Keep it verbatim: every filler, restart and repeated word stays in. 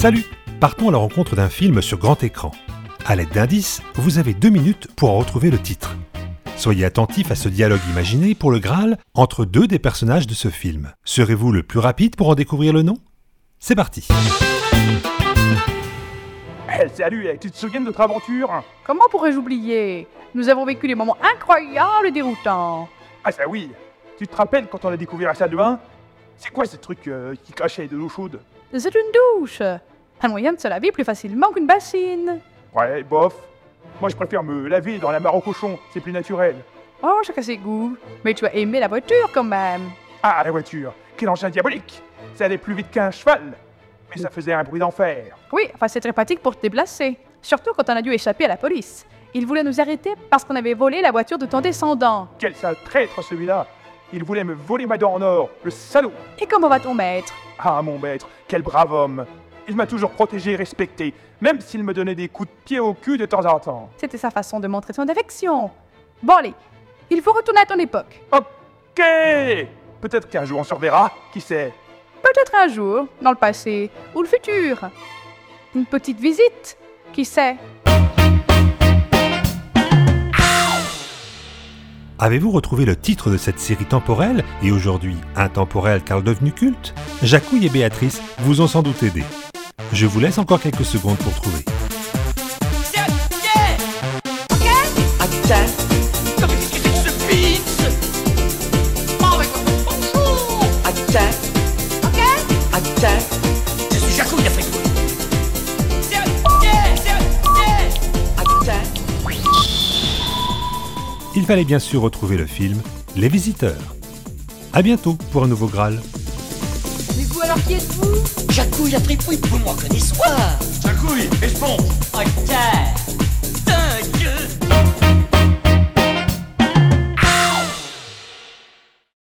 Salut! Partons à la rencontre d'un film sur grand écran. À l'aide d'indices, vous avez deux minutes pour en retrouver le titre. Soyez attentifs à ce dialogue imaginé pour le Graal entre deux des personnages de ce film. Serez-vous le plus rapide pour en découvrir le nom? C'est parti! Hey, salut, tu te souviens de notre aventure? Comment pourrais-je oublier? Nous avons vécu des moments incroyables et déroutants. Ah ça oui. Tu te rappelles quand on a découvert la salle de bain? C'est quoi ce truc euh, qui crachait de l'eau chaude? C'est une douche. Un moyen de se laver plus facilement qu'une bassine. Ouais, bof. Moi je préfère me laver dans la mare au cochon, c'est plus naturel. Oh, chacun ses goûts. Mais tu as aimé la voiture quand même. Ah, la voiture, quel engin diabolique! Ça allait plus vite qu'un cheval, mais ça faisait un bruit d'enfer. Oui, enfin c'est très pratique pour te déplacer. Surtout quand on a dû échapper à la police. Ils voulaient nous arrêter parce qu'on avait volé la voiture de ton descendant. Quel sale traître celui-là! Il voulait me voler ma dent en or, le salaud! Et comment va ton maître? Ah, mon maître, quel brave homme! Il m'a toujours protégé et respecté, même s'il me donnait des coups de pied au cul de temps en temps. C'était sa façon de montrer son affection. Bon allez, il faut retourner à ton époque. Ok! Peut-être qu'un jour on se reverra, qui sait? Peut-être un jour, dans le passé, ou le futur. Une petite visite, qui sait? Avez-vous retrouvé le titre de cette série temporelle et aujourd'hui intemporelle car devenue culte? Jacouille et Béatrice vous ont sans doute aidé. Je vous laisse encore quelques secondes pour trouver. Je suis Jacouille d'Afrique. Il fallait bien sûr retrouver le film Les Visiteurs. À bientôt pour un nouveau Graal. Mais vous alors qui êtes-vous? Jacouille la fripouille, vous me reconnaissez. Jacouille, esponge. Ok.